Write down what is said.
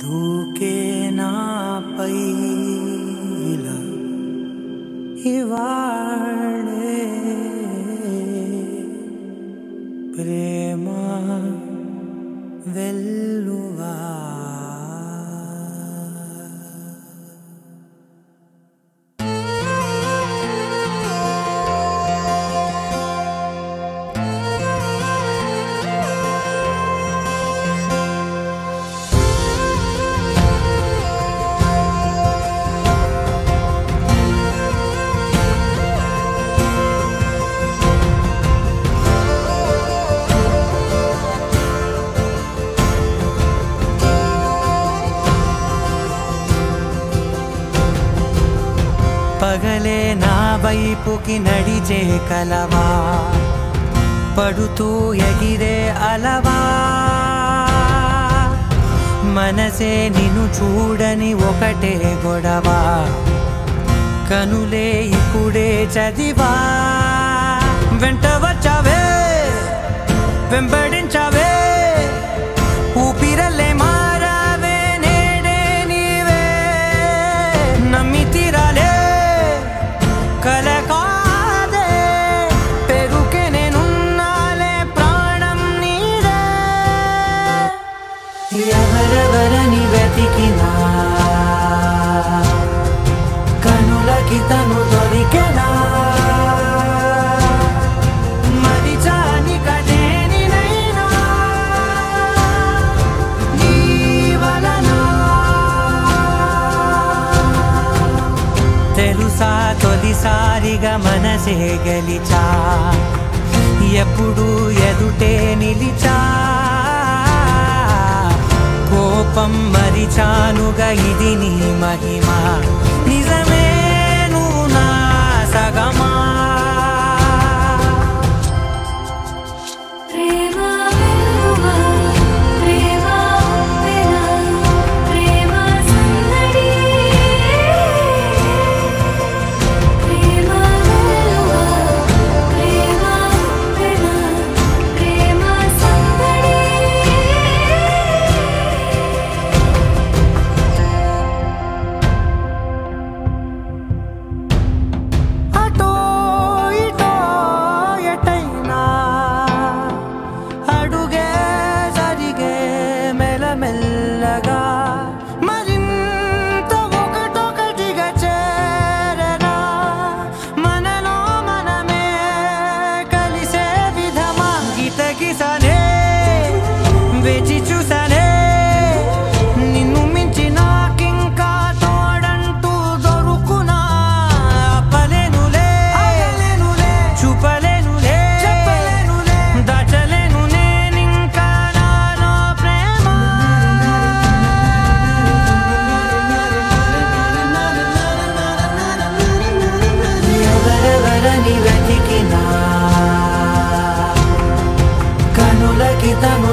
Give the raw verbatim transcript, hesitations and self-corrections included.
దూకే నాపై ఇలా ఇవాళే ప్రేమ వెల్లువా పగలే నా వైపుకి నడిచే కలవా పడుతూ ఎగిరే అలవా మనసే నిన్ను చూడని ఒకటే గొడవ కనులే ఇప్పుడే చదివా వెంట వచ్చావే వెంబడించావే ఊపిరల్లే మారావే నేడే నీవే నమ్మి తీరాలే కలకాదే పెరుకే నేనున్నాలే ప్రాణం నీదే ఎవరెవరని వెతికినా కనులకి తను దొరికెనా మరిచాని కదేనినైనా నీ వలన తెలుసా తొలిసారిగా మనసే గెలిచా ఎప్పుడు ఎదుటే నిలిచా కోపం మరిచానుగా ఇది నీ మహిమ నిజమే నువ్వు నా సగమా మెల్లగా మరింత ఒకటొకటిగా చేరనా మనలో మనమే కలిసే విధమా గీత గీసానే వేచి చూసానే నిన్ను మించి నాకింకా తోడంటూ దొరుకునా అప్పలేనులే చూపలేనులే దాచలేను నేనింకా నాలో ప్రేమ ఎవరెవరని వెతికినా కనులకి తను